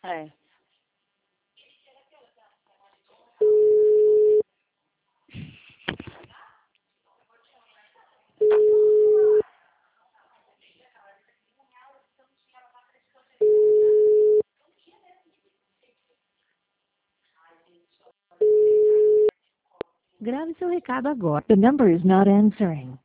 É. Grave seu recado agora. The number is not answering.